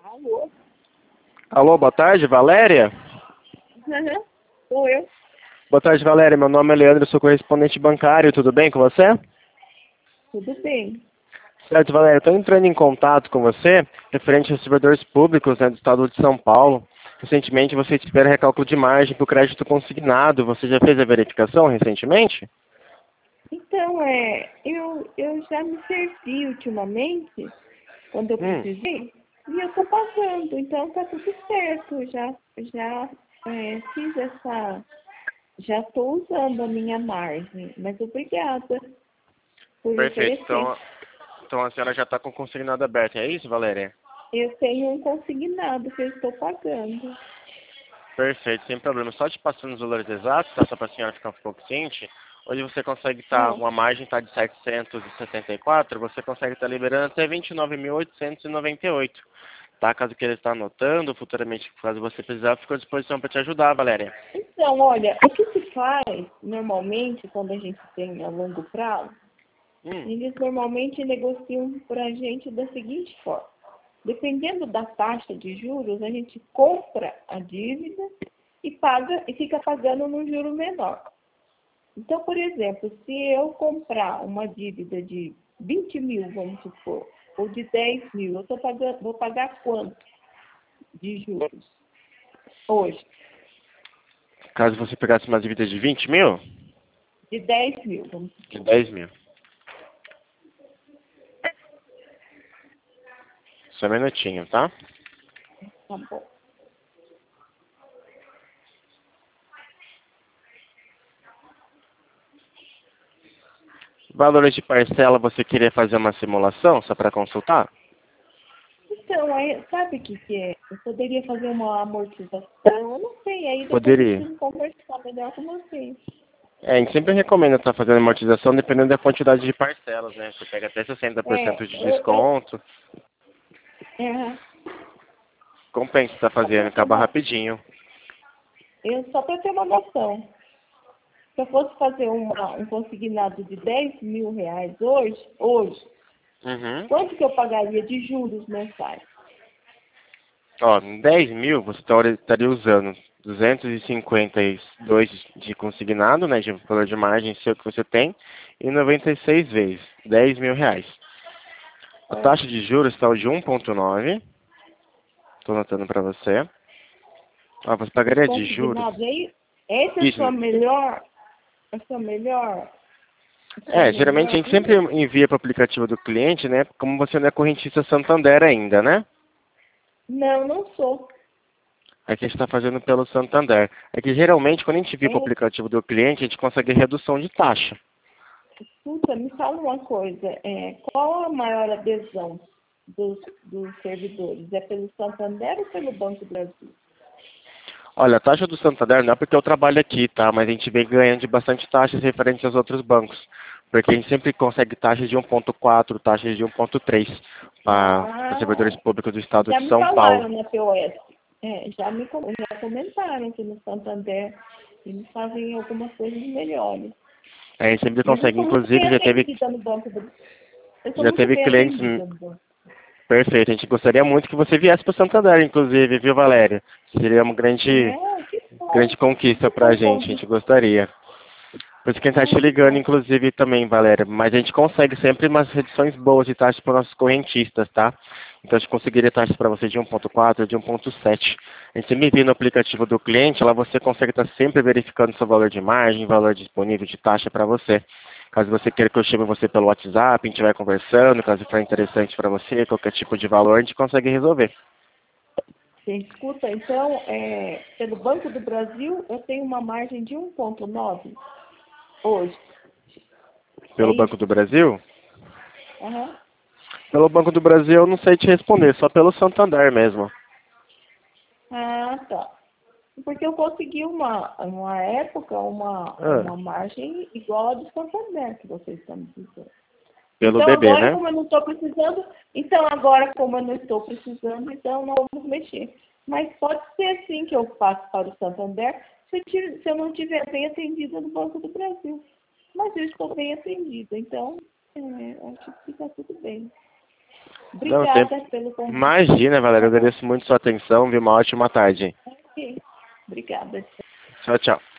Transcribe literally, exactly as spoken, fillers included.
Alô? Alô, boa tarde, Valéria? Uhum. Sou eu. Boa tarde, Valéria. Meu nome é Leandro, eu sou correspondente bancário. Tudo bem com você? Tudo bem. Certo, Valéria. Estou entrando em contato com você referente aos servidores públicos, né, do estado de São Paulo. Recentemente você espera recálculo de margem para o crédito consignado. Você já fez a verificação recentemente? Então, é, eu, eu já me servi ultimamente, quando eu Hum, precisei, e eu estou pagando. Então, tá tudo certo. Já, já é, fiz essa... Já estou usando a minha margem. Mas obrigada por perfeito. oferecer. Então, então a senhora já está com o consignado aberto. É isso, Valéria? Eu tenho um consignado que eu estou pagando. Perfeito, sem problema. Só te passando os valores exatos, tá? Só para a senhora ficar um pouco ciente. Hoje você consegue estar, Ah, uma margem está de setecentos e sessenta e quatro, você consegue estar liberando até vinte e nove mil oitocentos e noventa e oito. Tá? Caso queira estar anotando, futuramente, caso você precisar, fico à disposição para te ajudar, Valéria. então, olha, o que se faz normalmente quando a gente tem a longo prazo, Hum, eles normalmente negociam para a gente da seguinte forma. Dependendo da taxa de juros, a gente compra a dívida e paga e fica pagando num juro menor. Então, por exemplo, se eu comprar uma dívida de vinte mil, vamos supor, ou de dez mil, eu tô pagando, vou pagar quanto de juros hoje? caso você pegasse uma dívida de vinte mil, De dez mil, vamos de supor. dez mil. Só um minutinho, tá? Tá bom. Valores de parcela, você queria fazer uma simulação, só para consultar? Então, aí, sabe o que, que é? Eu poderia fazer uma amortização, eu não sei, aí depois eu Poderia. preciso conversar melhor com vocês. É, a gente sempre recomenda estar fazendo amortização dependendo da quantidade de parcelas, né? Você pega até sessenta por É, cento de eu, eu, desconto. é, Compensa estar só fazendo, para ter acaba uma, rapidinho. eu, só para ter uma noção, se eu fosse fazer uma, um consignado de dez mil reais hoje, hoje, Uhum. quanto que eu pagaria de juros mensais? Ó, em dez mil você tor- estaria usando duzentos e cinquenta e dois de consignado, né? De valor de margem seu que você tem, e noventa e seis vezes, dez mil reais. A É, taxa de juros está de um vírgula nove. Estou anotando para você. Ó, você de pagaria de juros. consignado, aí, essa é a Isso. sua melhor, a sua melhor, a sua É, geralmente a melhor gente sempre linha? envia para o aplicativo do cliente, né? Como você não é correntista Santander ainda, né? Não, não sou. Aqui a gente está fazendo pelo Santander. É que geralmente quando a gente envia para o É, aplicativo do cliente, a gente consegue redução de taxa. escuta, me fala uma coisa, é, qual a maior adesão dos, dos servidores? É pelo Santander ou pelo Banco do Brasil? Olha, a taxa do Santander não é porque eu trabalho aqui, tá? Mas a gente vem ganhando de bastante taxas referentes aos outros bancos. Porque a gente sempre consegue taxas de um vírgula quatro, taxas de um vírgula três para os Ah, servidores públicos do estado já de me São Paulo. falaram na P O S. É, já me com- já comentaram que no Santander eles fazem algumas coisas melhores. A gente sempre Mas eu consegue, sou muito bem inclusive já teve, atendida no Banco do Eu sou já muito teve bem clientes. atendida no banco. Perfeito, a gente gostaria muito que você viesse para o Santander, inclusive, viu, Valéria? Seria uma grande, É, que bom. grande conquista Que para a bom gente, a convite. gente gostaria. Por isso que a gente está Ah, te que ligando, bom. inclusive, também, Valéria. Mas a gente consegue sempre umas reduções boas de taxas para os nossos correntistas, tá? Então a gente conseguiria taxas para você de um vírgula quatro, de um vírgula sete. A gente sempre envia no aplicativo do cliente, lá você consegue estar sempre verificando seu valor de margem, valor disponível de taxa para você. Caso você queira que eu chame você pelo WhatsApp, a gente vai conversando, caso for interessante para você, qualquer tipo de valor, a gente consegue resolver. Você escuta, então, é, pelo Banco do Brasil, eu tenho uma margem de um vírgula nove hoje. É Pelo Banco isso? do Brasil? Aham. Pelo Banco do Brasil eu não sei te responder, só pelo Santander mesmo. Ah, tá. Porque eu consegui uma, uma época, uma, Ah, uma margem igual a do Santander, que vocês estão me dizendo. pelo Então, B B, agora, né? como eu não estou precisando, então, agora, como eu não estou precisando, então, não vamos mexer. Mas pode ser, sim, que eu passe para o Santander se eu, tive- se eu não estiver bem atendida no Banco do Brasil. Mas eu estou bem atendida, então, é, acho que está tudo bem. Obrigada Não, sempre... pelo convite. Imagina, Valéria, eu agradeço muito sua atenção, viu? Uma ótima tarde. Ok. Obrigada. Tchau, tchau.